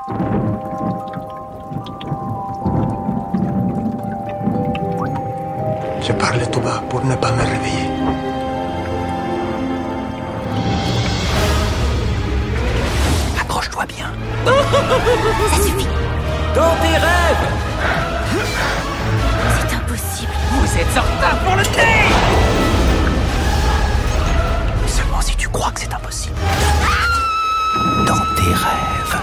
Je parle tout bas pour ne pas me réveiller. Accroche-toi bien. Ça suffit. Dans tes rêves! C'est impossible. Vous êtes en retard pour le thé! Seulement si tu crois que c'est impossible. Dans tes rêves.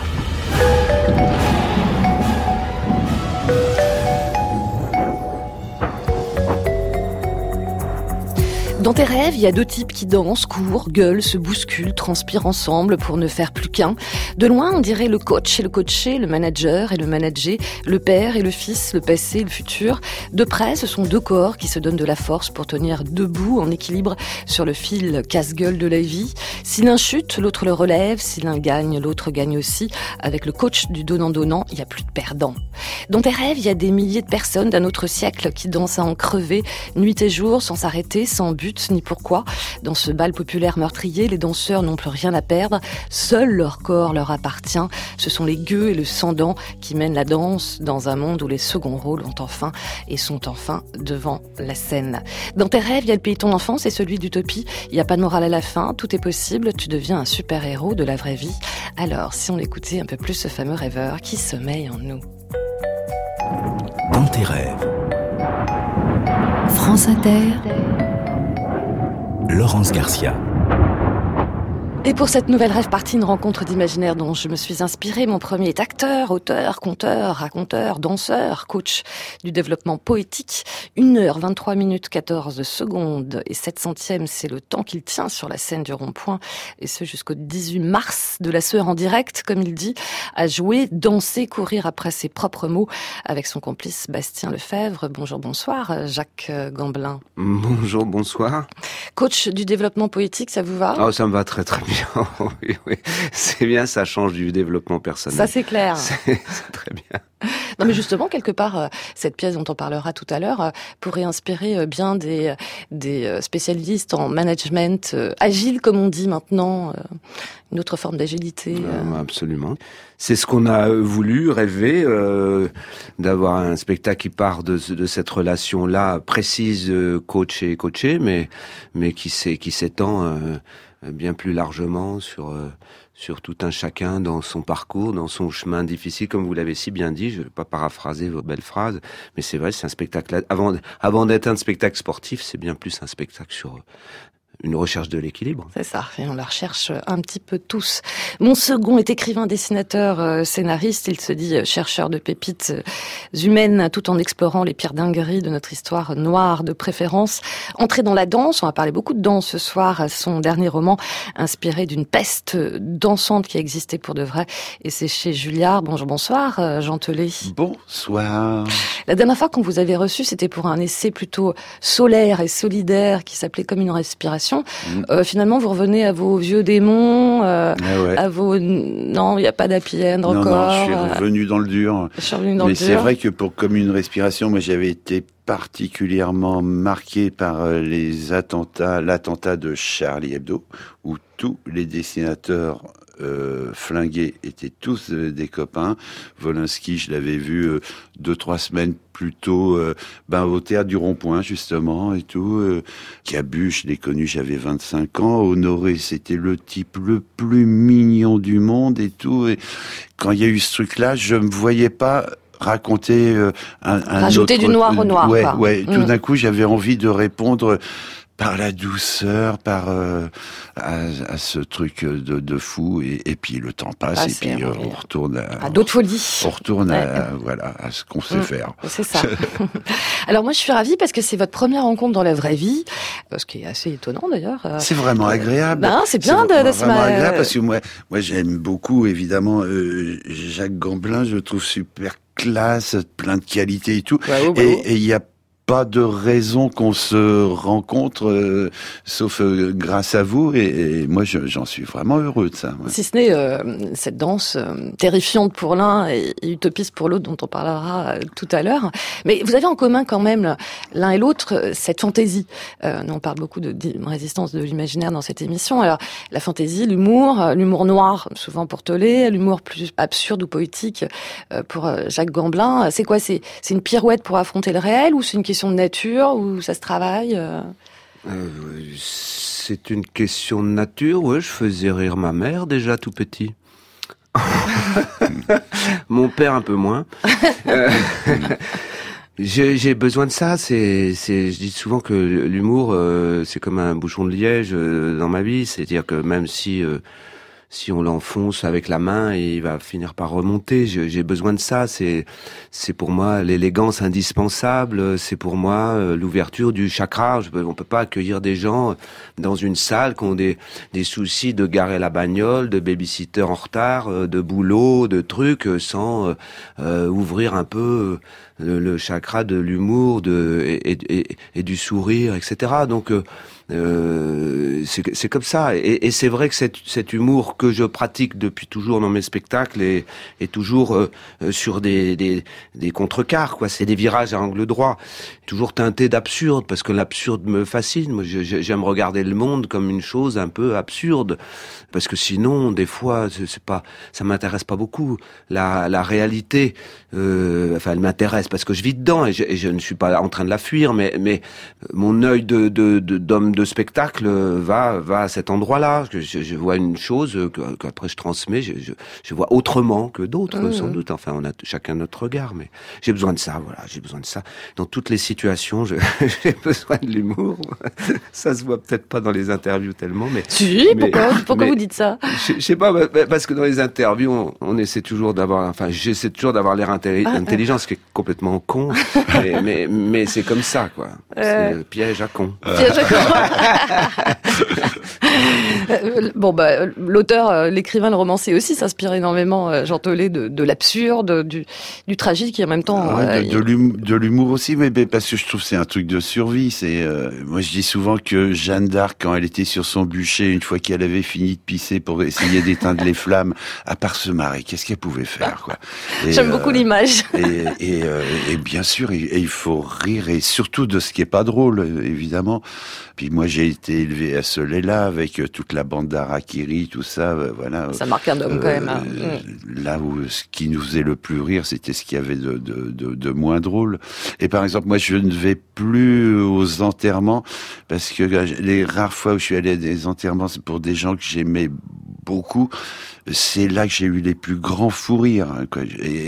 Dans tes rêves, il y a deux types qui dansent, courent, gueulent, se bousculent, transpirent ensemble pour ne faire plus qu'un. De loin, on dirait le coach et le coaché, le manager et le managé, le père et le fils, le passé et le futur. De près, ce sont deux corps qui se donnent de la force pour tenir debout, en équilibre, sur le fil casse-gueule de la vie. Si l'un chute, l'autre le relève. Si l'un gagne, l'autre gagne aussi. Avec le coach du donnant-donnant, il n'y a plus de perdant. Dans tes rêves, il y a des milliers de personnes d'un autre siècle qui dansent à en crever, nuit et jour, sans s'arrêter, sans but ni pourquoi. Dans ce bal populaire meurtrier, les danseurs n'ont plus rien à perdre. Seul leur corps leur appartient. Ce sont les gueux et le sang-dent qui mènent la danse dans un monde où les seconds rôles ont enfin et sont enfin devant la scène. Dans tes rêves, il y a le pays de ton enfance et celui d'utopie. Il n'y a pas de morale à la fin. Tout est possible. Tu deviens un super-héros de la vraie vie. Alors, si on écoutait un peu plus ce fameux rêveur qui sommeille en nous. Dans tes rêves. France Inter. Laurence Garcia. Et pour cette nouvelle rêve partie, une rencontre d'imaginaire dont je me suis inspirée. Mon premier est acteur, auteur, conteur, raconteur, danseur, coach du développement poétique. 1h23 14 secondes et 7 centièmes, c'est le temps qu'il tient sur la scène du Rond-Point. Et ce jusqu'au 18 mars, de la sueur en direct, comme il dit, à jouer, danser, courir après ses propres mots avec son complice Bastien Lefebvre. Bonjour, bonsoir, Jacques Gamblin. Bonjour, bonsoir. Coach du développement poétique, ça vous va ? Oh, ça me va très très bien. Oui, oui. C'est bien, ça change du développement personnel. Ça, c'est clair. C'est très bien. Non, mais justement, quelque part, cette pièce dont on parlera tout à l'heure pourrait inspirer bien des spécialistes en management agile, comme on dit maintenant, une autre forme d'agilité. Absolument. C'est ce qu'on a voulu, rêver, d'avoir un spectacle qui part de cette relation-là précise, coach et coaché, mais qui s'étend bien plus largement sur tout un chacun dans son parcours, dans son chemin difficile, comme vous l'avez si bien dit. Je ne vais pas paraphraser vos belles phrases, mais c'est vrai, c'est un spectacle. Avant d'être un spectacle sportif, c'est bien plus un spectacle sur une recherche de l'équilibre. C'est ça, et on la recherche un petit peu tous. Mon second est écrivain, dessinateur, scénariste. Il se dit chercheur de pépites humaines, tout en explorant les pires dingueries de notre histoire noire de préférence. Entré dans la danse, on va parler beaucoup de danse ce soir. Son dernier roman, inspiré d'une peste dansante qui existait pour de vrai. Et c'est chez Julliard. Bonjour, bonsoir, Jean Telet. Bonsoir. La dernière fois qu'on vous avait reçu, c'était pour un essai plutôt solaire et solidaire qui s'appelait Comme une respiration. Finalement, vous revenez à vos vieux démons, à vos... Non, il n'y a pas d'happy end encore. Non, je suis revenu dans le dur. Mais c'est vrai que pour Comme une respiration, moi j'avais été particulièrement marqué par l'attentat de Charlie Hebdo, où tous les dessinateurs flingués étaient tous des copains. Volinsky, je l'avais vu 2-3 semaines plus tôt au théâtre du Rond-Point justement et tout. Cabu, je l'ai connu, j'avais 25 ans. Honoré, c'était le type le plus mignon du monde et tout. Et quand il y a eu ce truc-là, je me voyais pas raconter rajouter du noir au noir. Ouais. Tout d'un coup, j'avais envie de répondre par la douceur, à ce truc de fou, et puis le temps passe, et puis on retourne à d'autres folies. On retourne à ce qu'on sait faire. C'est ça. Alors moi, je suis ravie parce que c'est votre première rencontre dans la vraie vie, ce qui est assez étonnant d'ailleurs. C'est vraiment agréable. C'est bien de se vraiment agréable parce que moi j'aime beaucoup évidemment Jacques Gamblin, je le trouve super classe, plein de qualité et tout, et il y a pas de raison qu'on se rencontre, sauf grâce à vous. Et moi, j'en suis vraiment heureux de ça. Ouais. Si ce n'est cette danse terrifiante pour l'un et utopiste pour l'autre, dont on parlera tout à l'heure. Mais vous avez en commun quand même, l'un et l'autre, cette fantaisie. On parle beaucoup de résistance de l'imaginaire dans cette émission. Alors, la fantaisie, l'humour noir, souvent pour Tollet, l'humour plus absurde ou poétique pour Jacques Gamblin. C'est quoi ? C'est une pirouette pour affronter le réel, ou c'est une question de nature, ou ça se travaille C'est une question de nature, ouais. Je faisais rire ma mère déjà tout petit. Mon père un peu moins. J'ai besoin de ça. Je dis souvent que l'humour, c'est comme un bouchon de liège dans ma vie. C'est-à-dire que même si on l'enfonce avec la main, il va finir par remonter. J'ai besoin de ça. C'est pour moi l'élégance indispensable. C'est pour moi l'ouverture du chakra. On peut pas accueillir des gens dans une salle qui ont des soucis de garer la bagnole, de babysitter en retard, de boulot, de trucs, sans ouvrir un peu le chakra de l'humour, et du sourire, etc. Donc c'est comme ça, et c'est vrai que cet humour que je pratique depuis toujours dans mes spectacles est toujours sur des contrecarres, quoi. C'est des virages à angle droit, toujours teinté d'absurde, parce que l'absurde me fascine. Moi, j'aime regarder le monde comme une chose un peu absurde, parce que sinon, des fois, ça m'intéresse pas beaucoup. La réalité, elle m'intéresse parce que je vis dedans et je ne suis pas en train de la fuir, mais mon œil d'homme de spectacle va à cet endroit-là. Je vois une chose qu'après je transmets, je vois autrement que d'autres, sans doute. Enfin, on a chacun notre regard, mais j'ai besoin de ça, voilà, j'ai besoin de ça. Dans toutes les situations, j'ai besoin de l'humour. Ça se voit peut-être pas dans les interviews tellement, mais... Si, pourquoi vous dites ça? Je sais pas, parce que dans les interviews, j'essaie toujours d'avoir l'air intelligent, ce qui est complètement con, mais c'est comme ça, quoi. C'est le piège à con. Piège à con. L'auteur, l'écrivain, le romancier aussi s'inspire énormément, Jean Tollet, de l'absurde, du tragique, et en même temps... de l'humour aussi, mais parce que je trouve que c'est un truc de survie. Moi, je dis souvent que Jeanne d'Arc, quand elle était sur son bûcher, une fois qu'elle avait fini de pisser pour essayer d'éteindre les flammes, à part se marrer, qu'est-ce qu'elle pouvait faire, quoi. J'aime beaucoup l'image. Et bien sûr, il faut rire, et surtout de ce qui est pas drôle, évidemment. Puis moi, j'ai été élevé à ce lait-là, avec toute la bande d'Harakiri, tout ça, voilà. Ça marque un homme, quand même. Hein. Là où ce qui nous faisait le plus rire, c'était ce qu'il y avait de moins drôle. Et par exemple, moi, je ne vais plus aux enterrements, parce que les rares fois où je suis allé à des enterrements, c'est pour des gens que j'aimais beaucoup. C'est là que j'ai eu les plus grands fous rires, quoi.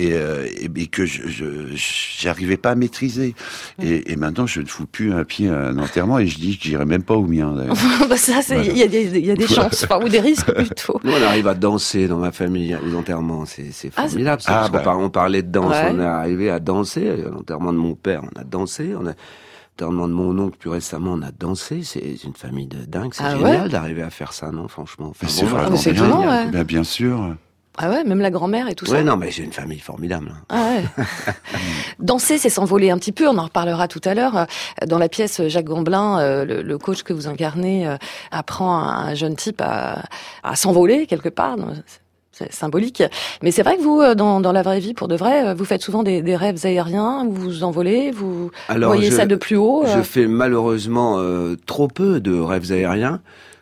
Et que j'arrivais pas à maîtriser. Et maintenant, je ne fous plus un pied à un enterrement, et je dis que j'irai même pas au mien, d'ailleurs. Ça, il y a des chances, ou des risques plutôt. Nous, on arrive à danser dans ma famille aux enterrements, c'est formidable. On parlait de danse, on est arrivé à danser. À l'enterrement de mon père, on a dansé. L'enterrement de mon oncle, plus récemment, on a dansé. C'est une famille de dingue. C'est génial d'arriver à faire ça, non, franchement. Enfin, c'est vraiment génial. Ouais. Bien sûr. Ah ouais, même la grand-mère et tout ça. Ouais, non, mais j'ai une famille formidable. Ah ouais. Danser, c'est s'envoler un petit peu. On en reparlera tout à l'heure. Dans la pièce, Jacques Gamblin, le coach que vous incarnez, apprend à un jeune type à s'envoler quelque part. C'est symbolique. Mais c'est vrai que vous, dans la vraie vie, pour de vrai, vous faites souvent des rêves aériens, vous vous envolez, vous voyez ça de plus haut. Je fais malheureusement trop peu de rêves aériens,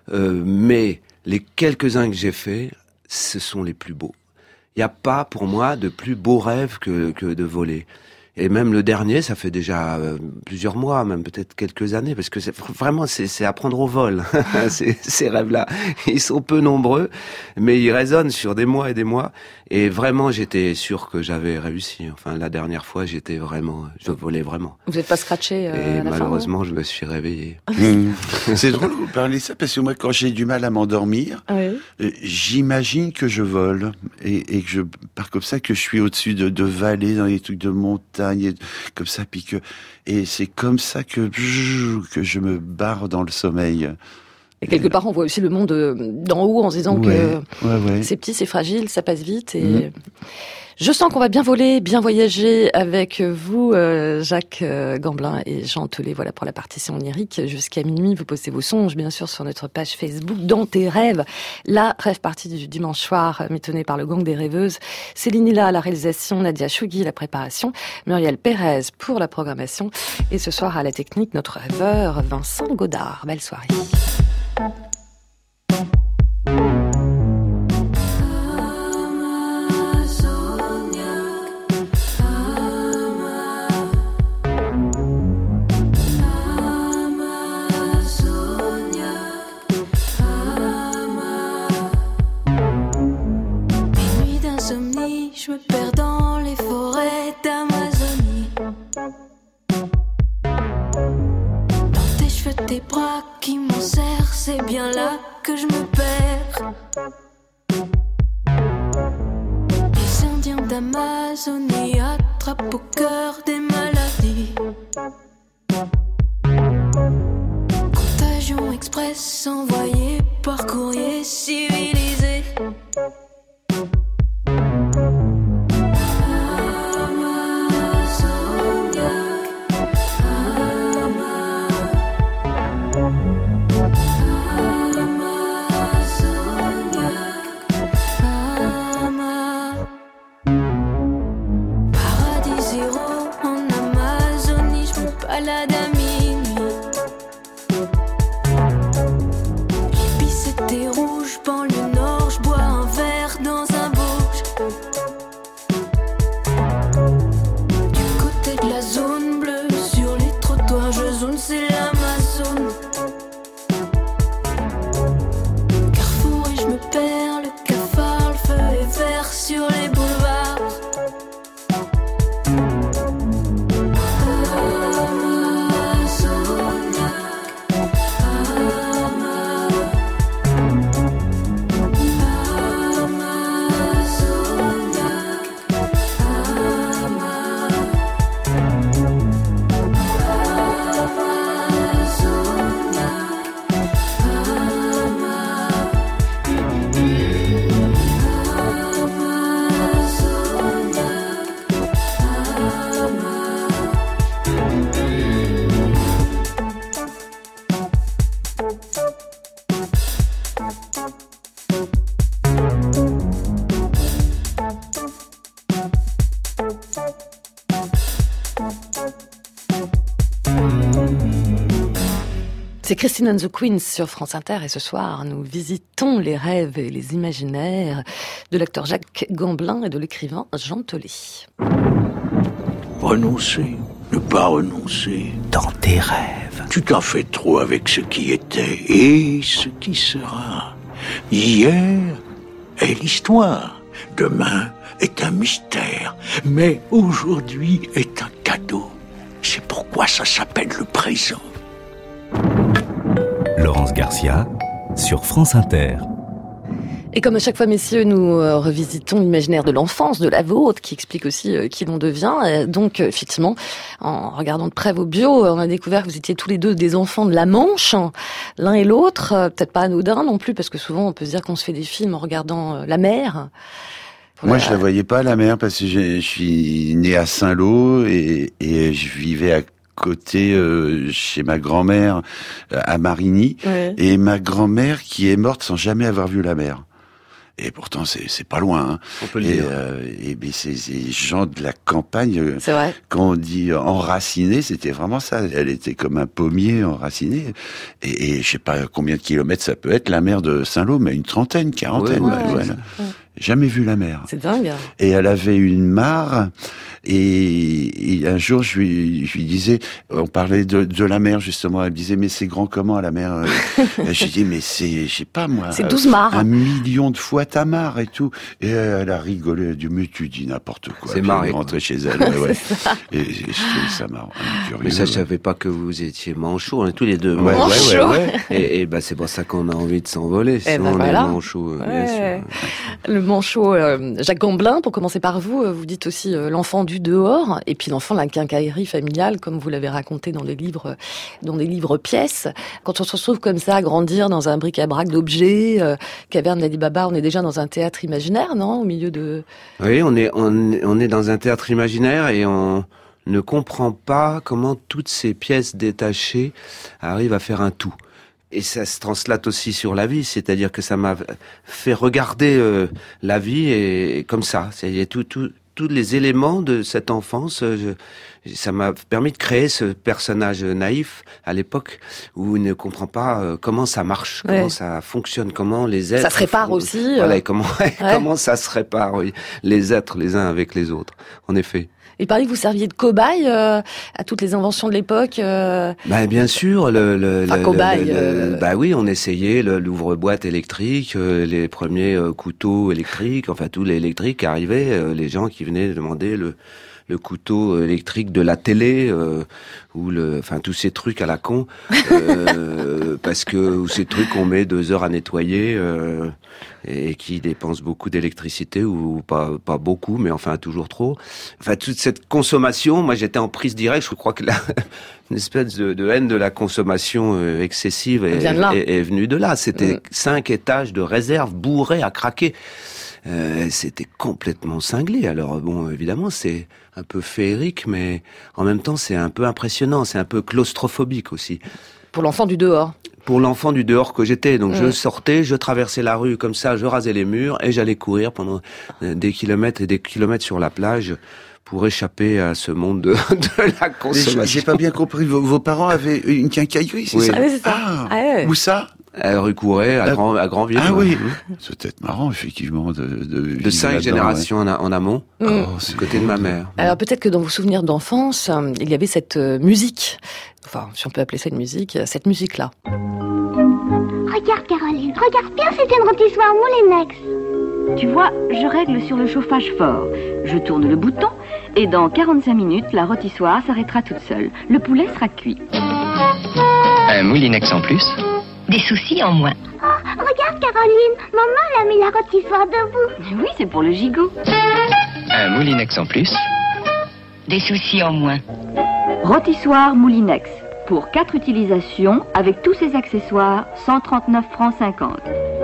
mais les quelques-uns que j'ai faits, ce sont les plus beaux. Il n'y a pas, pour moi, de plus beau rêve que de voler. Et même le dernier, ça fait déjà plusieurs mois, même peut-être quelques années, parce que c'est à prendre au vol. Ces rêves-là, ils sont peu nombreux, mais ils résonnent sur des mois et des mois. Et vraiment, j'étais sûr que j'avais réussi. Enfin, la dernière fois, je volais vraiment. Vous n'êtes pas scratché et malheureusement, je me suis réveillé. C'est drôle que vous parlez de ça, parce que moi, quand j'ai du mal à m'endormir, j'imagine que je vole et que je pars comme ça, que je suis au-dessus de vallées, dans les trucs de montagne, comme ça, et c'est comme ça que je me barre dans le sommeil. Et quelque part, on voit aussi le monde d'en haut en se disant que c'est petit, c'est fragile, ça passe vite. Et je sens qu'on va bien voler, bien voyager avec vous, Jacques Gamblin et Jean Telet. Voilà pour la partition lyrique. Jusqu'à minuit, vous postez vos songes, bien sûr, sur notre page Facebook Dans tes rêves. La rêve partie du dimanche soir, mitonnée par le gang des rêveuses. Céline Hilla à la réalisation, Nadia Chougui à la préparation, Muriel Pérez pour la programmation. Et ce soir, à la technique, notre rêveur Vincent Godard. Belle soirée. Je me perds dans les forêts d'Amazonie. Dans tes cheveux, tes bras qui m'en serrent, c'est bien là que je me perds. Les Indiens d'Amazonie attrapent au cœur des maladies. Contagion express envoyée par courrier civilisé. C'est Christine and the Queens sur France Inter et ce soir, nous visitons les rêves et les imaginaires de l'acteur Jacques Gamblin et de l'écrivain Jean Telet. Renoncer, ne pas renoncer. Dans tes rêves. Tu t'en fais trop avec ce qui était et ce qui sera. Hier est l'histoire, demain est un mystère, mais aujourd'hui est un cadeau. C'est pourquoi ça s'appelle le présent. Laurence Garcia sur France Inter. Et comme à chaque fois, messieurs, nous revisitons l'imaginaire de l'enfance, de la vôtre, qui explique aussi qui l'on devient. Et donc, effectivement, en regardant de près vos bios, on a découvert que vous étiez tous les deux des enfants de la Manche, l'un et l'autre. Peut-être pas anodin non plus, parce que souvent, on peut se dire qu'on se fait des films en regardant la mer. Moi, je la voyais pas, la mer, parce que je suis né à Saint-Lô et je vivais à côté chez ma grand-mère à Marigny, et ma grand-mère qui est morte sans jamais avoir vu la mer. Et pourtant c'est pas loin. Hein. On peut le dire. Et ces gens de la campagne, c'est vrai. Quand on dit enraciné, c'était vraiment ça. Elle était comme un pommier enraciné. Et je sais pas combien de kilomètres ça peut être la mer de Saint-Lô, mais une trentaine, quarantaine. Voilà. Jamais vu la mer. C'est dingue. Et elle avait une mare. Et un jour, je lui disais, on parlait de la mer justement. Elle me disait, mais c'est grand comment la mer? Je dis, mais c'est, je sais pas moi. C'est 12 mares. 1 million de fois ta mare et tout. Et elle a rigolé. Elle a dit, mais tu dis n'importe quoi. C'est marrant. Elle est rentrée chez elle. Ouais. Et je trouvais ça marrant. Mais ça, je savais pas que vous étiez manchots. On est tous les deux manchots. Et c'est pour ça qu'on a envie de s'envoler. Et sinon on est manchots, bien sûr. Le manchot Jacques Gamblin, pour commencer par vous, vous dites aussi l'enfant du dehors, et puis l'enfant de la quincaillerie familiale, comme vous l'avez raconté dans des livres pièces. Quand on se retrouve comme ça, à grandir dans un bric-à-brac d'objets, Caverne d'Ali Baba, on est déjà dans un théâtre imaginaire, non? Au milieu de... Oui, on est dans un théâtre imaginaire et on ne comprend pas comment toutes ces pièces détachées arrivent à faire un tout. Et ça se translate aussi sur la vie, c'est-à-dire que ça m'a fait regarder la vie et comme ça. C'est tous les éléments de cette enfance. Ça m'a permis de créer ce personnage naïf à l'époque où il ne comprend pas comment ça marche, comment ça fonctionne, comment les êtres... Ça se répare aussi. Voilà, comment ça se répare, oui, les êtres les uns avec les autres, en effet. Il paraît que vous serviez de cobaye à toutes les inventions de l'époque. Bien sûr, cobaye. Bah oui, on essayait l'ouvre-boîte électrique, les premiers couteaux électriques, enfin tout l'électrique qui arrivait, les gens qui venaient demander le couteau électrique de la télé ou tous ces trucs à la con parce que ces trucs qu'on met 2 heures à nettoyer et qui dépensent beaucoup d'électricité ou pas beaucoup mais enfin toujours trop. Enfin toute cette consommation, moi j'étais en prise directe, je crois que une espèce de haine de la consommation excessive est venue de là. C'était 5 étages de réserve bourrés à craquer. C'était complètement cinglé. Alors bon, évidemment, c'est un peu féerique, mais en même temps, c'est un peu impressionnant, c'est un peu claustrophobique aussi. Pour l'enfant du dehors. Pour l'enfant du dehors que j'étais. Donc je sortais, je traversais la rue comme ça, je rasais les murs et j'allais courir pendant des kilomètres et des kilomètres sur la plage pour échapper à ce monde de la consommation. J'ai pas bien compris. Vos parents avaient une quincaillerie, c'est ça? Oui, c'est ça. Où ça? Rue Couret, à Grandville. Ah oui. C'est peut-être marrant, effectivement, de 5 générations en amont, du côté de ma mère. Alors peut-être que dans vos souvenirs d'enfance, il y avait cette musique, enfin, si on peut appeler ça une musique, cette musique-là. Regarde, Caroline, regarde bien, c'est une rôtissoire Moulinex. Tu vois, je règle sur le chauffage fort. Je tourne le bouton et dans 45 minutes, la rôtissoire s'arrêtera toute seule. Le poulet sera cuit. Un Moulinex en plus. Des soucis en moins. Oh, regarde, Caroline, maman elle a mis la rôtissoire debout. Oui, c'est pour le gigot. Un Moulinex en plus. Des soucis en moins. Rôtissoire Moulinex. Pour 4 utilisations, avec tous ses accessoires, 139 francs 50.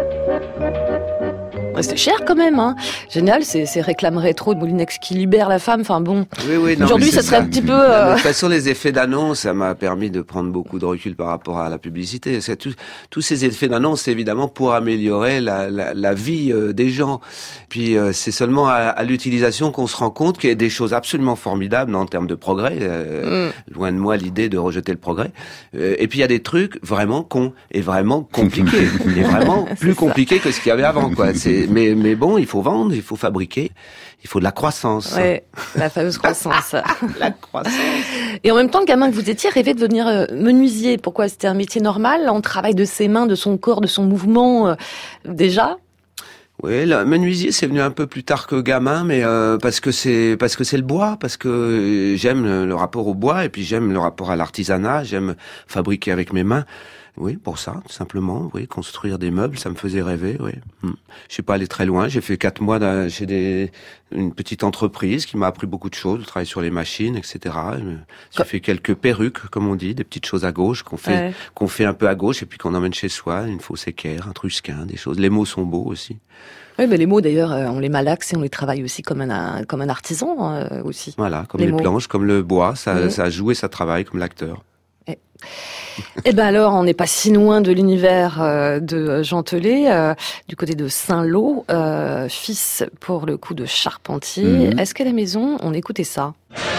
C'est cher quand même, hein. Génial, c'est réclame rétro de Moulinex qui libère la femme. Enfin bon. Oui, non, aujourd'hui, ça serait un petit peu. De toute façon, les effets d'annonce, ça m'a permis de prendre beaucoup de recul par rapport à la publicité. C'est tous ces effets d'annonce, c'est évidemment pour améliorer la vie des gens. Puis c'est seulement à l'utilisation qu'on se rend compte qu'il y a des choses absolument formidables en termes de progrès. Loin de moi l'idée de rejeter le progrès. Et puis il y a des trucs vraiment cons et vraiment compliqués, et vraiment plus compliqués que ce qu'il y avait avant, quoi. Mais bon, il faut vendre, il faut fabriquer, il faut de la croissance. Ouais, la fameuse croissance. La croissance. Et en même temps, le gamin que vous étiez rêvait de devenir menuisier. Pourquoi? C'était un métier normal? On travaille de ses mains, de son corps, de son mouvement, déjà? Oui, le menuisier c'est venu un peu plus tard que gamin, mais parce que c'est le bois, parce que j'aime le rapport au bois et puis j'aime le rapport à l'artisanat, j'aime fabriquer avec mes mains. Oui, pour ça, tout simplement. Oui, construire des meubles, ça me faisait rêver. Oui. Je suis pas allé très loin. J'ai fait 4 mois chez une petite entreprise qui m'a appris beaucoup de choses. Je travaille sur les machines, etc. J'ai fait quelques perruques, comme on dit, des petites choses à gauche qu'on fait un peu à gauche et puis qu'on emmène chez soi. Une fausse équerre, un trusquin, des choses. Les mots sont beaux aussi. Oui, mais les mots d'ailleurs, on les malaxe et on les travaille aussi comme un artisan aussi. Voilà, comme les planches, comme le bois, ça joue et ça travaille comme l'acteur. Eh ben alors, on n'est pas si loin de l'univers de Jean Telet, du côté de Saint-Lô, fils pour le coup de charpentier. Est-ce qu'à la maison, on écoutait ça ?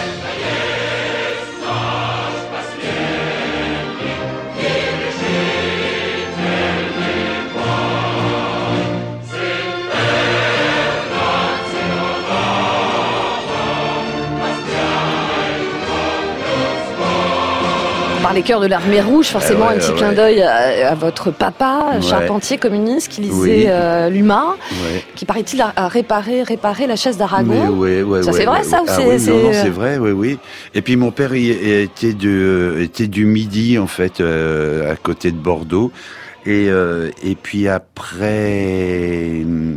Par les chœurs de l'Armée Rouge, forcément un petit clin d'œil à votre papa, charpentier communiste, qui lisait l'UMA, qui paraît-il a réparé la chaise d'Aragon. Ça c'est vrai ça ou c'est... Non, c'est vrai, oui. Et puis mon père était du Midi en fait, à côté de Bordeaux. Et puis après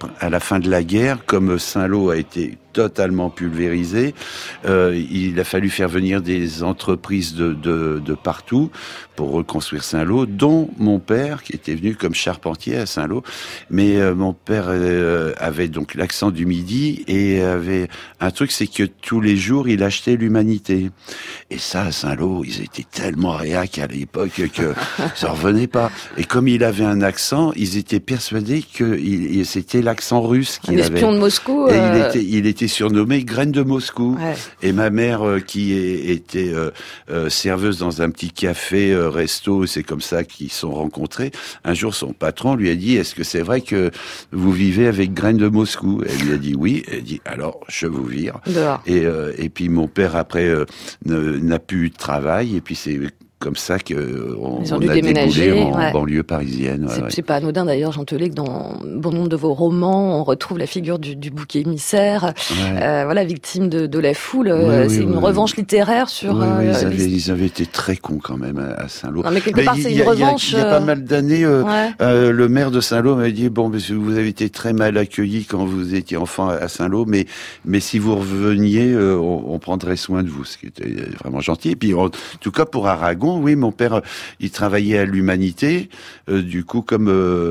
à la fin de la guerre, comme Saint-Lô a été totalement pulvérisé, il a fallu faire venir des entreprises de partout pour reconstruire Saint-Lô, dont mon père, qui était venu comme charpentier à Saint-Lô. Mais mon père avait donc l'accent du Midi et avait un truc, c'est que tous les jours, il achetait l'Humanité. Et ça, à Saint-Lô, ils étaient tellement réacs à l'époque que ça revenait pas. Et comme il avait un accent, ils étaient persuadés que c'était l'accent russe qu'il avait. Un espion de Moscou. Et il était surnommé Graine de Moscou. Ouais. Et ma mère, qui était serveuse dans un petit café, resto, c'est comme ça qu'ils se sont rencontrés. Un jour, son patron lui a dit, est-ce que c'est vrai que vous vivez avec Graine de Moscou? Elle lui a dit oui. Elle a dit, alors, je vous vire. Et puis mon père, après, n'a plus eu de travail. Et puis c'est comme ça qu'on a déboulé en banlieue parisienne. C'est pas anodin d'ailleurs, Jean Telet, que dans bon nombre de vos romans, on retrouve la figure du bouc émissaire, victime de la foule. C'est une revanche littéraire sur... ils avaient été très cons quand même à Saint-Lô. Non, mais quelque part, c'est une revanche... Il y a pas mal d'années, le maire de Saint-Lô m'avait dit, bon, monsieur, vous avez été très mal accueilli quand vous étiez enfant à Saint-Lô, mais si vous reveniez, on prendrait soin de vous, ce qui était vraiment gentil. Et puis, en tout cas, pour Aragon, oui, mon père, il travaillait à l'Humanité. Du coup, comme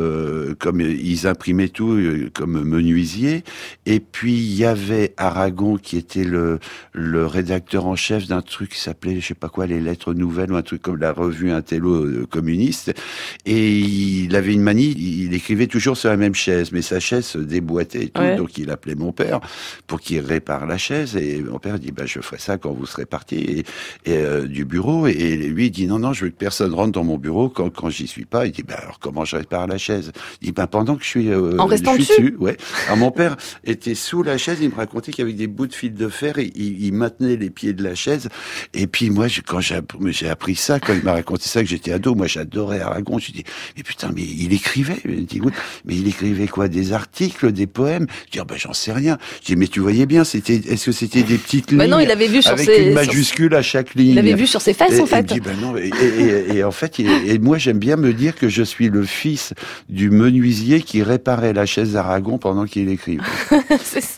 ils imprimaient tout, comme menuisier. Et puis il y avait Aragon qui était le rédacteur en chef d'un truc qui s'appelait, je sais pas quoi, les Lettres Nouvelles ou un truc comme la revue Intello communiste. Et il avait une manie, il écrivait toujours sur la même chaise, mais sa chaise se déboîtait et tout. Ouais. Donc il appelait mon père pour qu'il répare la chaise. Et mon père dit, je ferai ça quand vous serez parti du bureau. Et lui, il dit non, je veux que personne rentre dans mon bureau quand j'y suis pas. Il dit alors comment je répare la chaise? Il dit pendant que je suis en restant dessus. Ouais. Alors mon père était sous la chaise, il me racontait qu'avec des bouts de fil de fer, il maintenait les pieds de la chaise. Et puis moi, quand j'ai appris ça, quand il m'a raconté ça, que j'étais ado, moi j'adorais Aragon. Je dis mais putain, mais il écrivait. Il dit oui, mais il écrivait quoi? Des articles, des poèmes? Je dis j'en sais rien. Je dis mais tu voyais bien, est-ce que c'était des petites lignes? Non, il avait vu sur avec une majuscule à chaque ligne. Il avait vu sur ses fesses en fait. Il dit non. Et en fait, moi j'aime bien me dire que je suis le fils du menuisier qui réparait la chaise d'Aragon pendant qu'il écrivait. C'est ça.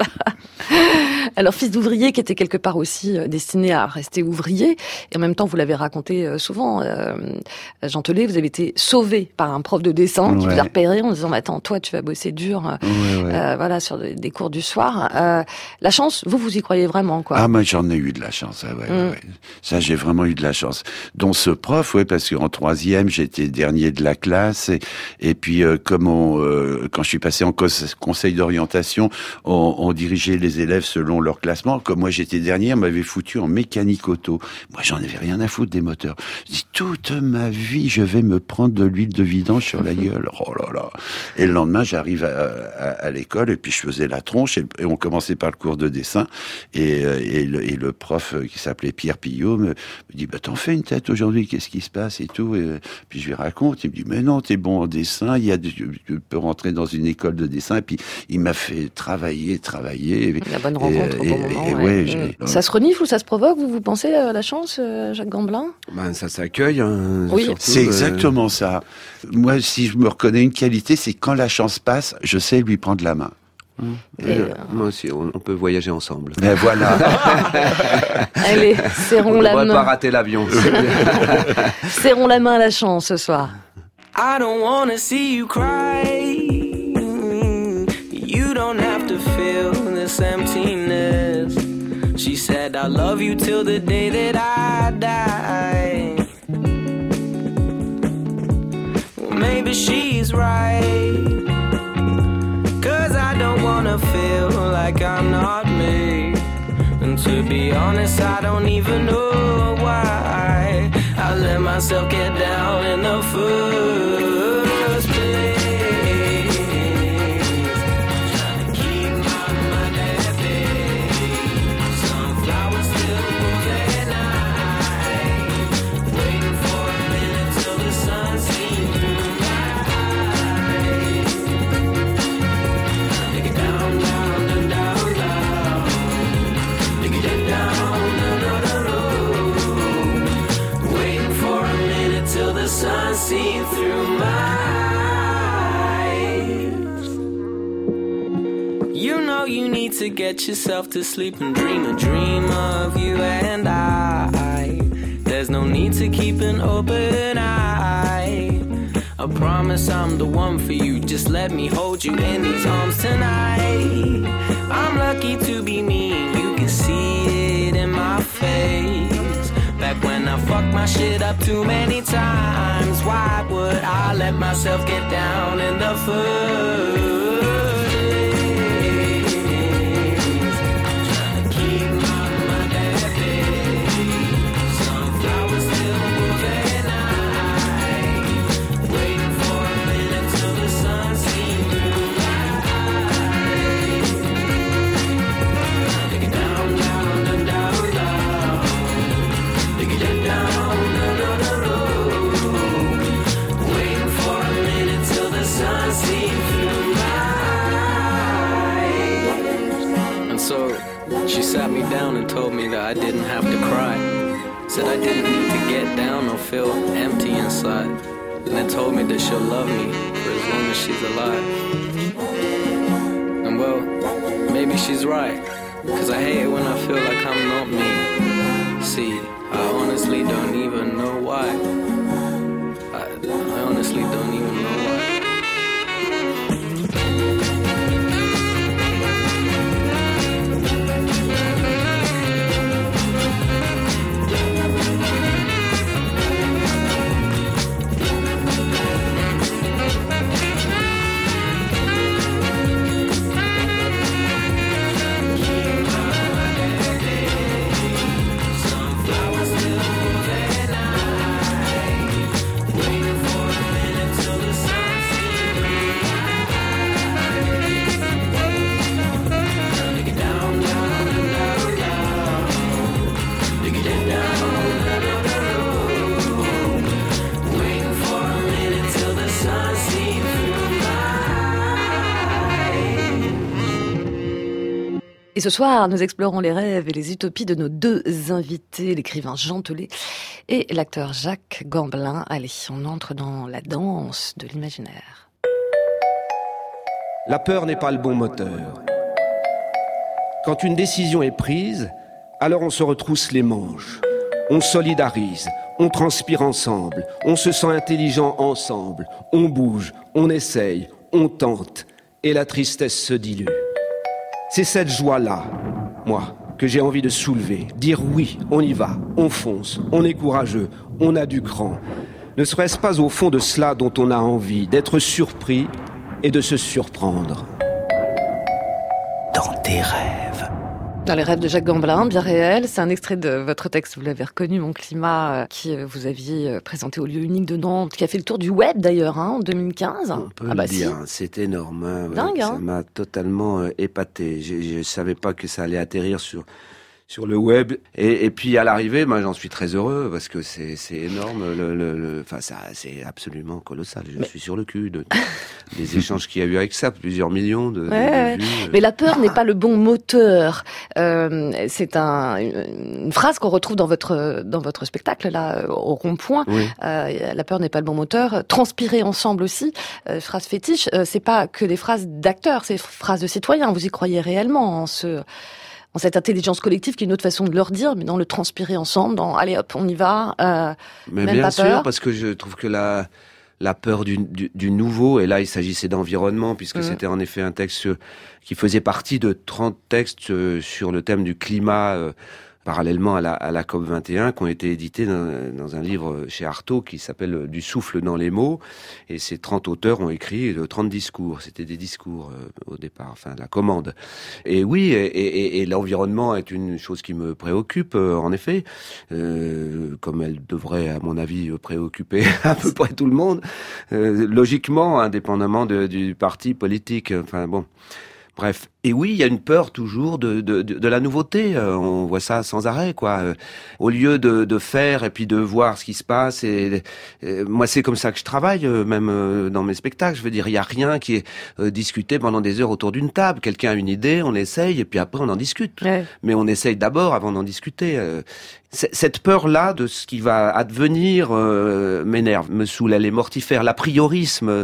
Alors, fils d'ouvrier qui était quelque part aussi destiné à rester ouvrier, et en même temps, vous l'avez raconté souvent, Jean Telet, vous avez été sauvé par un prof de dessin qui vous a repéré en disant attends, toi tu vas bosser dur, sur des cours du soir. La chance, vous y croyez vraiment, quoi? Ah, moi j'en ai eu de la chance, ça j'ai vraiment eu de la chance. Dont ce prof, parce qu'en troisième j'étais dernier de la classe, et puis quand je suis passé en conseil d'orientation, on dirigeait les élèves selon leur classement. Comme moi j'étais dernier, on m'avait foutu en mécanique auto. Moi j'en avais rien à foutre des moteurs. Je dis toute ma vie je vais me prendre de l'huile de vidange sur la gueule. Oh là là. Et le lendemain j'arrive à l'école et puis je faisais la tronche et on commençait par le cours de dessin et le prof qui s'appelait Pierre Pillot me dit t'en fais une tête aujourd'hui, qu'est-ce qui se passe et tout. Et puis je lui raconte, il me dit mais non, t'es bon en dessin, tu peux rentrer dans une école de dessin. Et puis il m'a fait travailler. La bonne rencontre au bon moment. Ça se renifle ou ça se provoque, vous pensez à la chance, Jacques Gamblin? Ça s'accueille. Oui, surtout, c'est exactement ça. Moi, si je me reconnais une qualité, c'est quand la chance passe, je sais lui prendre la main. Moi aussi, on peut voyager ensemble. Mais voilà. Allez, serrons la main. On ne va pas rater l'avion. Serrons la main à la chance ce soir. I don't wanna see you cry. You don't have to feel this emptiness. She said I love you till the day that I die. Well, maybe she's right, 'cause I don't wanna feel like I'm not me. And to be honest, I don't even know why I let myself get down in the first place. Trying to keep my mind at bay. Sunflowers still move at night. Waiting for a minute till the sun seems through my eyes. Take it down, down, down, down, down. Take it down, no, no, no, no. Waiting for a minute till the sun seems through my eyes. know you need to get yourself to sleep and dream a dream of you and I. There's no need to keep an open eye. I promise I'm the one for you. Just let me hold you in these arms tonight. I'm lucky to be me, and you can see it in my face. Back when I fucked my shit up too many times, why would I let myself get down in the first? She sat me down and told me that I didn't have to cry. Said I didn't need to get down or feel empty inside. And then told me that she'll love me for as long as she's alive. And well, maybe she's right, 'cause I hate it when I feel like I'm not me. See, I honestly don't even know why. I honestly don't even know why. Et ce soir, nous explorons les rêves et les utopies de nos deux invités, l'écrivain Jean Telet et l'acteur Jacques Gamblin. Allez, on entre dans la danse de l'imaginaire. La peur n'est pas le bon moteur. Quand une décision est prise, alors on se retrousse les manches. On solidarise, on transpire ensemble, on se sent intelligent ensemble, on bouge, on essaye, on tente, et la tristesse se dilue. C'est cette joie-là, moi, que j'ai envie de soulever. Dire oui, on y va, on fonce, on est courageux, on a du cran. Ne serait-ce pas au fond de cela dont on a envie, d'être surpris et de se surprendre. Dans tes rêves. Dans les rêves de Jacques Gamblin, bien réel, c'est un extrait de votre texte, vous l'avez reconnu, Mon Climat, qui vous aviez présenté au lieu unique de Nantes, qui a fait le tour du web d'ailleurs, en 2015. On peut le dire, c'est énorme. Dingue, ça m'a totalement épaté. Je savais pas que ça allait atterrir sur le web, et puis à l'arrivée, moi j'en suis très heureux parce que c'est énorme. Enfin, ça, c'est absolument colossal. Je suis sur le cul des échanges qu'il y a eu avec ça, plusieurs millions de vues. Mais la peur n'est pas le bon moteur. C'est une phrase qu'on retrouve dans votre spectacle là, au Rond-Point. Oui. La peur n'est pas le bon moteur. Transpirer ensemble aussi, phrase fétiche. C'est pas que des phrases d'acteurs, c'est phrases de citoyens. Vous y croyez réellement en cette intelligence collective qui est une autre façon de leur dire, mais dans le transpirer ensemble, dans allez hop, on y va. Mais même bien pas sûr, peur. parce que je trouve que la peur du nouveau, et là il s'agissait d'environnement, puisque c'était en effet un texte qui faisait partie de 30 textes sur le thème du climat, parallèlement à la COP21, qui ont été édités dans un livre chez Artaud qui s'appelle Du souffle dans les mots. Et ces 30 auteurs ont écrit 30 discours. C'était des discours au départ, enfin la commande. Et oui, et l'environnement est une chose qui me préoccupe, en effet, comme elle devrait, à mon avis, préoccuper à peu près tout le monde, logiquement, indépendamment du parti politique. Enfin bon. Bref. Et oui, il y a une peur toujours de la nouveauté. On voit ça sans arrêt, quoi. Au lieu de faire et puis de voir ce qui se passe. Et moi, c'est comme ça que je travaille, même dans mes spectacles. Je veux dire, il y a rien qui est discuté pendant des heures autour d'une table. Quelqu'un a une idée, on essaye et puis après on en discute. Ouais. Mais on essaye d'abord avant d'en discuter. Cette peur-là de ce qui va advenir m'énerve, me saoule, elle est mortifère. L'apriorisme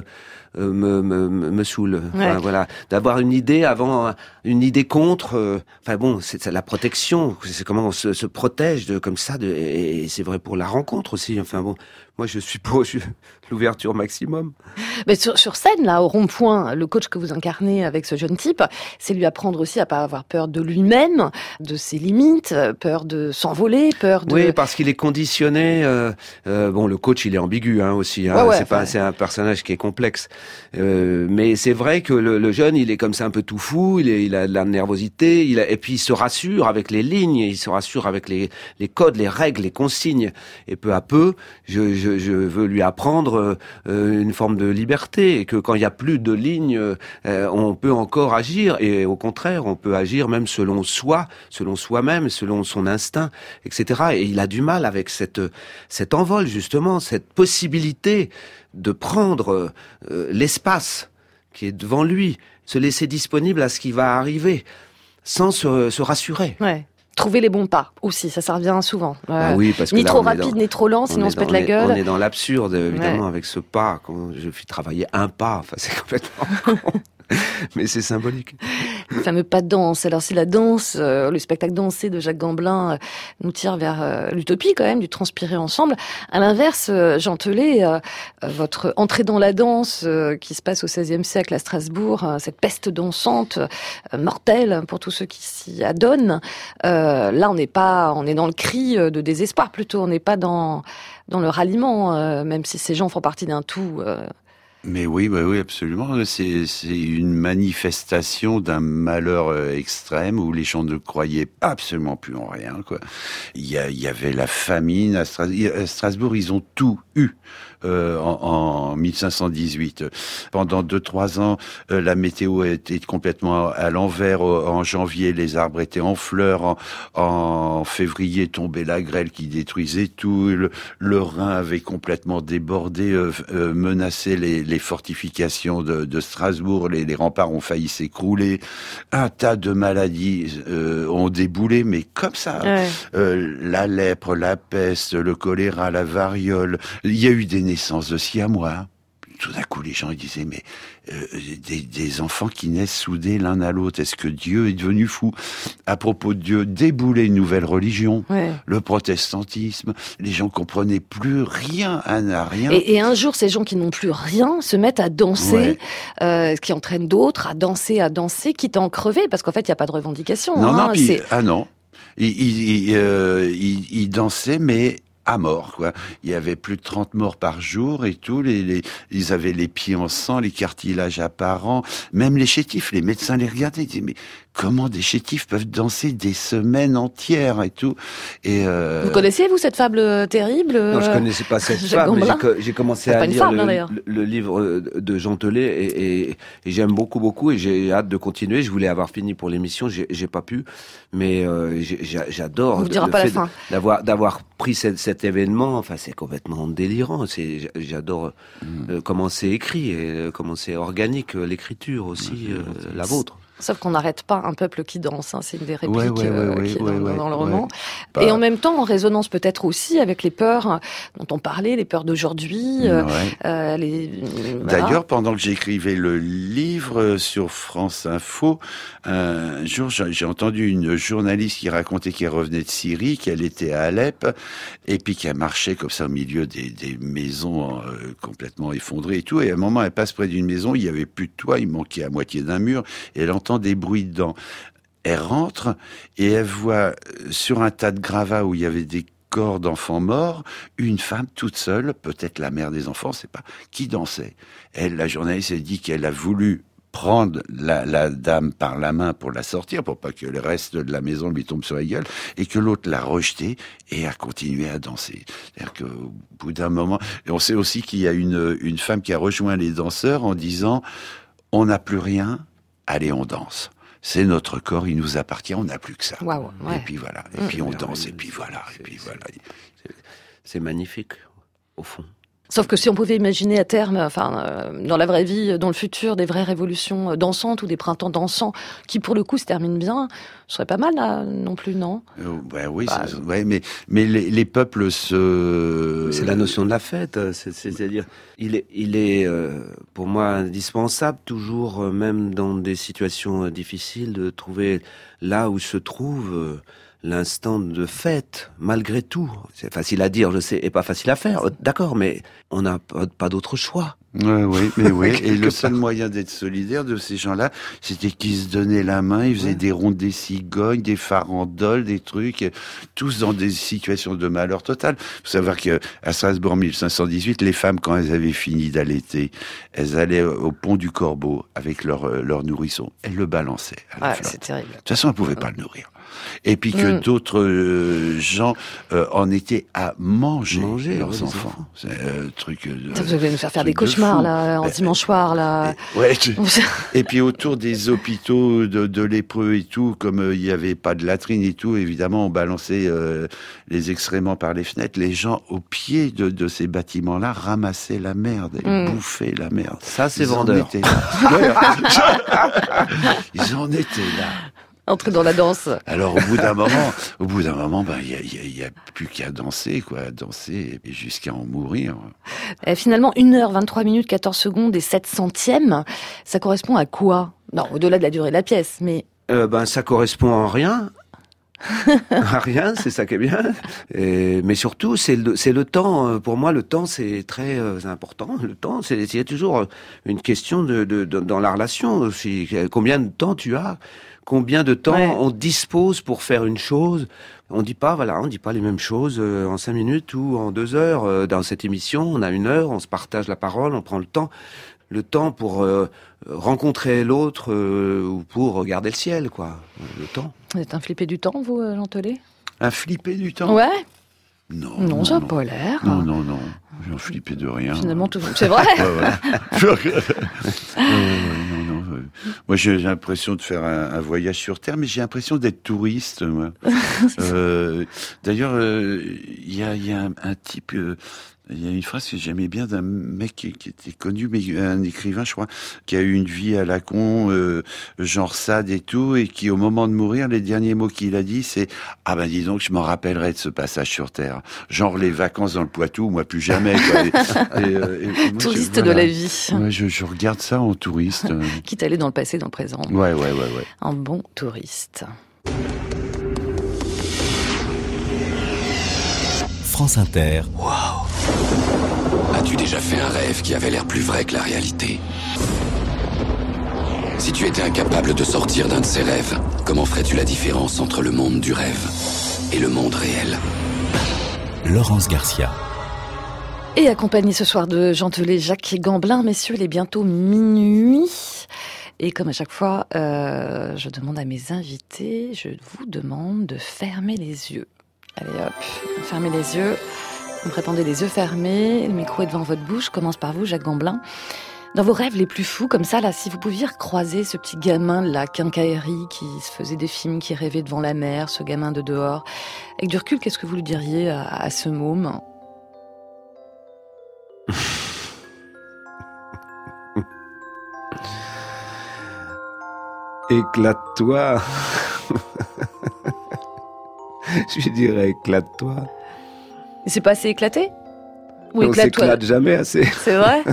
me saoule. Ouais. Enfin, voilà, d'avoir une idée avant, une idée contre. Enfin bon, c'est la protection. C'est comment on se protège comme ça. Et c'est vrai pour la rencontre aussi. Enfin bon, moi je suis pour l'ouverture maximum. Mais sur scène, là, au rond-point, le coach que vous incarnez avec ce jeune type, c'est lui apprendre aussi à pas avoir peur de lui-même, de ses limites, peur de s'envoler, peur de... Oui, parce qu'il est conditionné. Bon, le coach, il est ambigu aussi. Hein, ouais, c'est un personnage qui est complexe. Mais c'est vrai que le jeune, il est comme ça un peu tout fou. Il a de la nervosité. Et puis il se rassure avec les lignes. Il se rassure avec les codes, les règles, les consignes. Et peu à peu, je veux lui apprendre une forme de liberté, et que quand il n'y a plus de lignes, on peut encore agir, et au contraire, on peut agir même selon soi-même, selon son instinct, etc. Et il a du mal avec cet envol, justement, cette possibilité de prendre l'espace qui est devant lui, se laisser disponible à ce qui va arriver, sans se rassurer. Ouais. Trouver les bons pas aussi, ça revient souvent. Oui, parce que ni là, trop rapide, ni trop lent, sinon on se pète la gueule. On est dans l'absurde, évidemment, avec ce pas. Quand je fais travailler un pas, enfin, c'est complètement con. Mais c'est symbolique. Le fameux pas de danse. Alors si la danse, le spectacle dansé de Jacques Gamblin nous tire vers l'utopie quand même, du transpirer ensemble. À l'inverse, Jean Telet, votre entrée dans la danse qui se passe au XVIe siècle à Strasbourg, cette peste dansante, mortelle pour tous ceux qui s'y adonnent. Là, on est dans le cri de désespoir plutôt. On n'est pas dans le ralliement, même si ces gens font partie d'un tout. Mais oui, absolument. C'est une manifestation d'un malheur extrême où les gens ne croyaient absolument plus en rien, quoi. Il y avait la famine à Strasbourg. Ils ont tout eu. En 1518. Pendant 2-3 ans, la météo était complètement à l'envers. En janvier, les arbres étaient en fleurs. En février, tombait la grêle qui détruisait tout. Le Rhin avait complètement débordé, menacé les fortifications de Strasbourg. Les remparts ont failli s'écrouler. Un tas de maladies ont déboulé, mais comme ça. Ouais. La lèpre, la peste, le choléra, la variole. Il y a eu des naissances de siamois. Tout d'un coup, les gens ils disaient, mais des enfants qui naissent soudés l'un à l'autre, est-ce que Dieu est devenu fou? À propos de Dieu, débouler une nouvelle religion, le protestantisme, les gens comprenaient plus rien, rien. Et un jour, ces gens qui n'ont plus rien se mettent à danser, qui entraînent d'autres à danser, quitte à en crever, parce qu'en fait, il n'y a pas de revendication. Non, ils dansaient, mais à mort, quoi. Il y avait plus de 30 morts par jour et tout. Ils avaient les pieds en sang, les cartilages apparents. Même les chétifs, les médecins les regardaient. Ils disaient, mais comment des chétifs peuvent danser des semaines entières et tout? Et Vous connaissiez, vous, cette fable terrible? Non, je connaissais pas cette fable. J'ai commencé à lire le livre de Jean Telet et j'aime beaucoup et j'ai hâte de continuer. Je voulais avoir fini pour l'émission, j'ai pas pu, mais j'adore. On vous dira pas la fin. D'avoir pris cet événement. Enfin, c'est complètement délirant. J'adore comment c'est écrit et comment c'est organique l'écriture aussi, la vôtre. Sauf qu'on n'arrête pas un peuple qui danse, c'est une des répliques qui est dans le roman. Et en même temps, en résonance peut-être aussi avec les peurs dont on parlait, les peurs d'aujourd'hui. D'ailleurs, pendant que j'écrivais le livre sur France Info, un jour, j'ai entendu une journaliste qui racontait qu'elle revenait de Syrie, qu'elle était à Alep, et puis qu'elle marchait comme ça au milieu des maisons complètement effondrées et tout. Et à un moment, elle passe près d'une maison, il y avait plus de toit, il manquait à moitié d'un mur, et elle entend des bruits dedans. Elle rentre et elle voit sur un tas de gravats où il y avait des corps d'enfants morts, une femme toute seule, peut-être la mère des enfants, c'est pas, qui dansait. Elle, la journaliste, elle dit qu'elle a voulu prendre la dame par la main pour la sortir, pour pas que le reste de la maison lui tombe sur la gueule, et que l'autre l'a rejetée et a continué à danser. C'est-à-dire qu'au bout d'un moment, et on sait aussi qu'il y a une femme qui a rejoint les danseurs en disant « On n'a plus rien, allez, on danse. C'est notre corps, il nous appartient, on n'a plus que ça. » Et puis voilà, et puis on danse, et puis voilà, et puis voilà. C'est magnifique, au fond. Sauf que si on pouvait imaginer à terme, dans la vraie vie, dans le futur, des vraies révolutions dansantes ou des printemps dansants qui, pour le coup, se terminent bien, ce serait pas mal là, non plus, non? Mais les peuples se... C'est la notion de la fête, c'est-à-dire, il est pour moi indispensable toujours, même dans des situations difficiles, de trouver là où se trouve l'instant de fête, malgré tout. C'est facile à dire, je sais, et pas facile à faire, d'accord, mais on n'a pas d'autre choix. Oui. Et le seul moyen d'être solidaire de ces gens-là, c'était qu'ils se donnaient la main, ils faisaient des rondes des cigognes, des farandoles, des trucs, tous dans des situations de malheur total. Faut savoir que à Strasbourg, en 1518, les femmes, quand elles avaient fini d'allaiter, elles allaient au pont du Corbeau avec leur nourrisson. Elles le balançaient à la flotte. C'est terrible. De toute façon, elles pouvaient pas le nourrir. Et puis que d'autres gens en étaient à manger leurs enfants. C'est truc. Vous allez nous faire des cauchemars là, en dimanche soir là. Et puis autour des hôpitaux de lépreux et tout, comme il y avait pas de latrine et tout, évidemment on balançait les excréments par les fenêtres. Les gens au pied de ces bâtiments-là ramassaient la merde et bouffaient la merde. Ça c'est vendeur. Ils en étaient là. Entrer dans la danse. Alors au bout d'un moment, il y a plus qu'à danser et jusqu'à en mourir. Et finalement, 1h, 23 minutes, 14 secondes et 7 centièmes, ça correspond à quoi? Non, au-delà de la durée de la pièce, mais... ça correspond à rien. À rien, c'est ça qui est bien. Mais surtout, c'est le temps. Pour moi, le temps, c'est très important. Le temps, il y a toujours une question dans la relation aussi. Combien de temps tu as? Combien de temps on dispose pour faire une chose? On dit pas les mêmes choses en 5 minutes ou en 2 heures. Dans cette émission, on a 1 heure, on se partage la parole, on prend le temps pour rencontrer l'autre ou pour regarder le ciel, quoi. Le temps. Vous êtes un flippé du temps, vous, Jean Telet? Un flippé du temps? Ouais. Non, ça n'a pas l'air. Non. J'en flippais de rien. Finalement, c'est vrai. Non. Moi, j'ai l'impression de faire un voyage sur Terre, mais j'ai l'impression d'être touriste, moi. D'ailleurs, il y a un type... Il y a une phrase que j'aimais bien d'un mec qui était connu, mais un écrivain, je crois, qui a eu une vie à la con, genre Sade et tout, et qui, au moment de mourir, les derniers mots qu'il a dit, c'est « Ah ben dis donc, je m'en rappellerai de ce passage sur Terre. » Genre les vacances dans le Poitou, moi plus jamais. Quoi. Moi, touriste de la vie. Ouais, je regarde ça en touriste. Quitte à aller dans le passé, dans le présent. Ouais. Un bon touriste. France Inter. Waouh! As-tu déjà fait un rêve qui avait l'air plus vrai que la réalité? Si tu étais incapable de sortir d'un de ces rêves, comment ferais-tu la différence entre le monde du rêve et le monde réel? Laurence Garcia. Et accompagné ce soir de Jean Telet, Jacques Gamblin. Messieurs, il est bientôt minuit. Et comme à chaque fois, je demande à mes invités, je vous demande de fermer les yeux. Allez hop, fermez les yeux. Vous me répondez les yeux fermés, le micro est devant votre bouche. Je commence par vous, Jacques Gamblin. Dans vos rêves les plus fous, comme ça, là, si vous pouviez recroiser ce petit gamin de la quincaillerie qui se faisait des films, qui rêvait devant la mer, ce gamin de dehors, avec du recul, qu'est-ce que vous lui diriez à ce môme? Éclate-toi. Je dirais éclate-toi. C'est pas assez éclaté? Ou on s'éclate jamais assez. C'est vrai?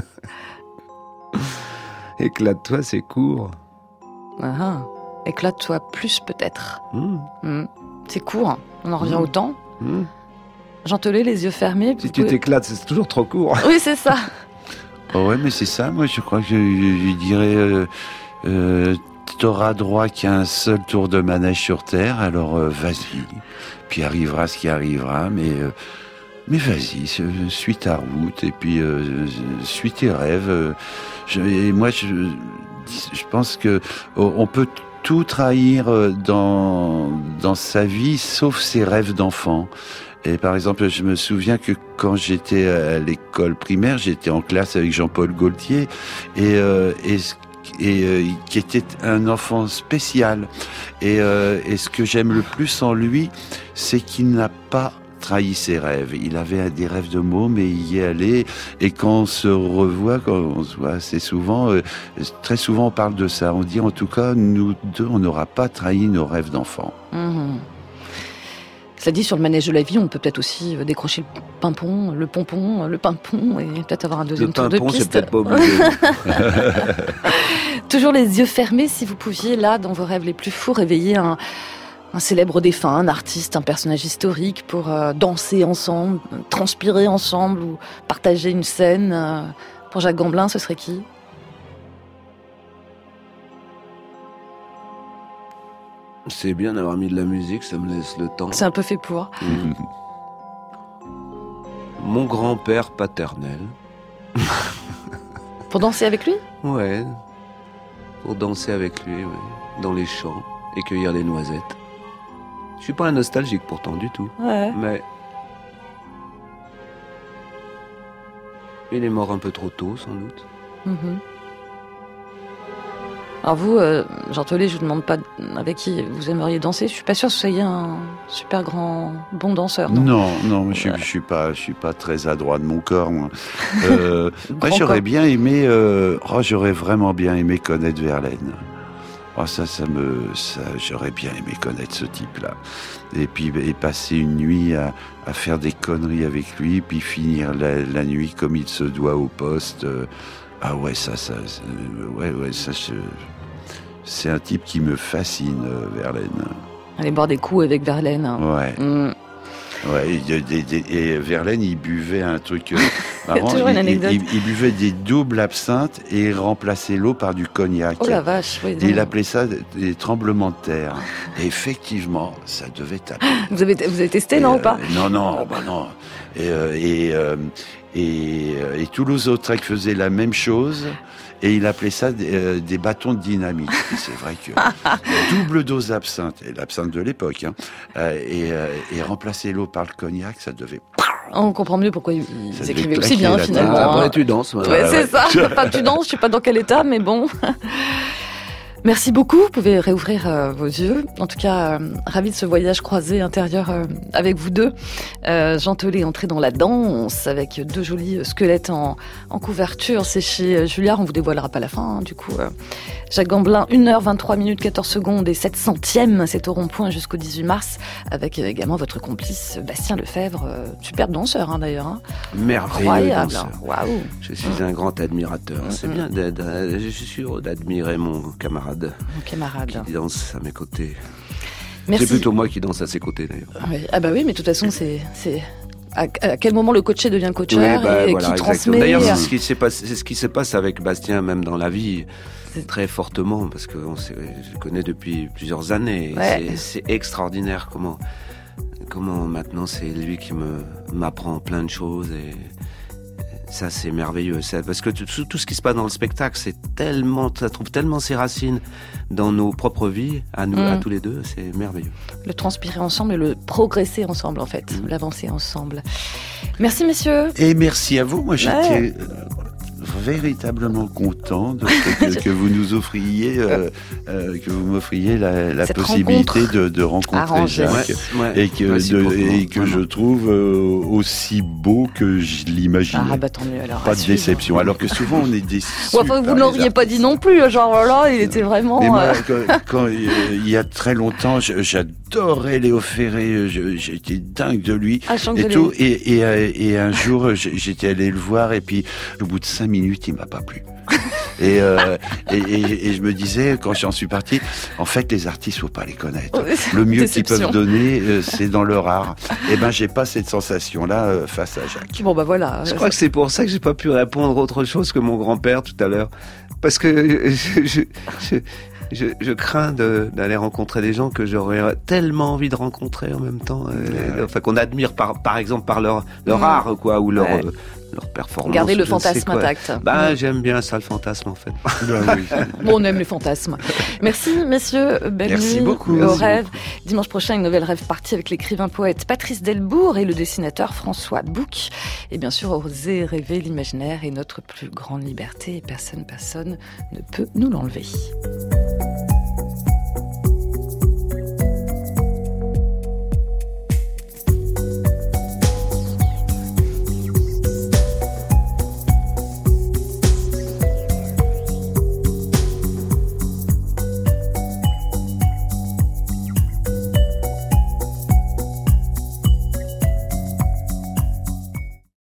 Éclate-toi, c'est court. Éclate-toi plus peut-être. C'est court, on en revient au temps. Jean Telet, les yeux fermés. Si tu t'éclates, c'est toujours trop court. Oui, c'est ça. Ouais, mais c'est ça, moi je crois que je dirais... t'auras droit qu'à un seul tour de manège sur Terre, alors vas-y. Puis arrivera ce qui arrivera, mais vas-y, suis ta route, et puis suis tes rêves. Moi, je pense que on peut tout trahir dans sa vie, sauf ses rêves d'enfant. Et par exemple, je me souviens que quand j'étais à l'école primaire, j'étais en classe avec Jean-Paul Gaultier, et qui était un enfant spécial. Et ce que j'aime le plus en lui, c'est qu'il n'a pas trahi ses rêves. Il avait des rêves de môme et il y est allé. Et quand on se revoit, quand on se voit assez souvent, très souvent on parle de ça. On dit en tout cas, nous deux, on n'aura pas trahi nos rêves d'enfant. Cela dit, sur le manège de la vie, on peut peut-être aussi décrocher le pimpon, le pimpon, et peut-être avoir un deuxième tour de piste. Le pimpon, c'est peut-être pas obligé. Toujours les yeux fermés, si vous pouviez, là, dans vos rêves les plus fous, réveiller un célèbre défunt, un artiste, un personnage historique pour danser ensemble, transpirer ensemble ou partager une scène. Pour Jacques Gamblin, ce serait qui ? C'est bien d'avoir mis de la musique, ça me laisse le temps. C'est un peu fait pour. Mon grand-père paternel. Pour danser avec lui ? Ouais. Pour danser avec lui, ouais. Dans les champs et cueillir les noisettes. Je suis pas un nostalgique pourtant du tout. Ouais. Mais il est mort un peu trop tôt, sans doute. Alors vous, Jean Thollet, je vous demande pas avec qui vous aimeriez danser. Je suis pas sûre que vous soyez un super grand bon danseur. Non, je suis pas très adroit de mon corps. Moi, j'aurais bien aimé, j'aurais vraiment bien aimé connaître Verlaine. J'aurais bien aimé connaître ce type-là. Et puis passer une nuit à faire des conneries avec lui, puis finir la nuit comme il se doit au poste. C'est un type qui me fascine, Verlaine. Aller boire des coups avec Verlaine. Ouais. Ouais, et Verlaine, il buvait un truc marrant. Il buvait des doubles absinthes et il remplaçait l'eau par du cognac. Oh la vache, oui. Et il appelait ça des tremblements de terre. Et effectivement, ça devait taper. Vous avez testé, non, ou pas ? Non. Et Toulouse-Lautrec faisait la même chose. Et il appelait ça des bâtons de dynamite. Et c'est vrai que double dose d'absinthe, et l'absinthe de l'époque, et remplacer l'eau par le cognac, ça devait... On comprend mieux pourquoi ils écrivaient aussi bien, finalement. Après, tu danses. Ouais, c'est ça. Enfin, tu danses, je sais pas dans quel état, mais bon... Merci beaucoup, vous pouvez réouvrir vos yeux. En tout cas, ravi de ce voyage croisé intérieur avec vous deux. Jean Thollet entré dans la danse avec deux jolis squelettes en couverture. C'est chez Julliard, on vous dévoilera pas la fin. Du coup, Jacques Gamblin, 1h23 14 secondes et 7 centièmes. C'est au rond-point jusqu'au 18 mars avec également votre complice Bastien Lefebvre, superbe danseur d'ailleurs. Merveilleux danseur. Waouh. Je suis un grand admirateur. C'est bien, je suis sûr d'admirer mon camarade. Qui danse à mes côtés. Merci. C'est plutôt moi qui danse à ses côtés d'ailleurs. Oui. Ah bah oui, mais de toute façon c'est à quel moment le coaché devient coacheur et voilà, qui transmet. D'ailleurs, c'est ce qui se passe avec Bastien même dans la vie. Très fortement parce que je le connais depuis plusieurs années. Ouais. C'est extraordinaire comment maintenant c'est lui qui m'apprend plein de choses et ça c'est merveilleux. Parce que tout ce qui se passe dans le spectacle, ça trouve tellement ses racines dans nos propres vies, à nous, à tous les deux, c'est merveilleux. Le transpirer ensemble et le progresser ensemble en fait, l'avancer ensemble. Merci messieurs. Et merci à vous. Moi j'étais véritablement content que vous nous offriez, que vous m'offriez la possibilité de rencontrer Jacques et que je trouve aussi beau que je l'imaginais. Ah bah tant mieux alors. Pas de déception. Alors que souvent on est déçus. Enfin, vous ne l'auriez pas dit non plus. Genre voilà, il était vraiment. Mais moi, quand il y a très longtemps, j'adorais Léo Ferré. J'étais dingue de lui et tout. Et un jour, j'étais allé le voir et puis au bout de 5 minutes, il m'a pas plu. Et je me disais, quand j'en suis parti, en fait, les artistes, faut pas les connaître. Le mieux qu'ils peuvent donner, c'est dans leur art. Et ben, j'ai pas cette sensation-là face à Jacques. Bon, bah voilà. Je crois que c'est pour ça que j'ai pas pu répondre autre chose que mon grand-père tout à l'heure. Parce que je crains d'aller rencontrer des gens que j'aurais tellement envie de rencontrer en même temps. Enfin, qu'on admire par exemple par leur art, quoi, ou leur performance. Garder le fantasme intact. J'aime bien ça, le fantasme, en fait. Bon, on aime les fantasmes. Merci, messieurs. Belle nuit beaucoup. Au rêve. Dimanche prochain, une nouvelle rêve partie avec l'écrivain poète Patrice Delbourg et le dessinateur François Bouc. Et bien sûr, oser rêver, l'imaginaire est notre plus grande liberté et personne ne peut nous l'enlever.